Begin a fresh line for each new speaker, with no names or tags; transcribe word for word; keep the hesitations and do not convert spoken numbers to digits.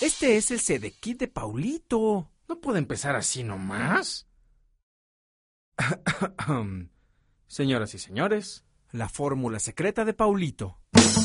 Este es el Sedekit de Paulito.
¿No puede empezar así nomás?
Señoras y señores, la fórmula secreta de Paulito.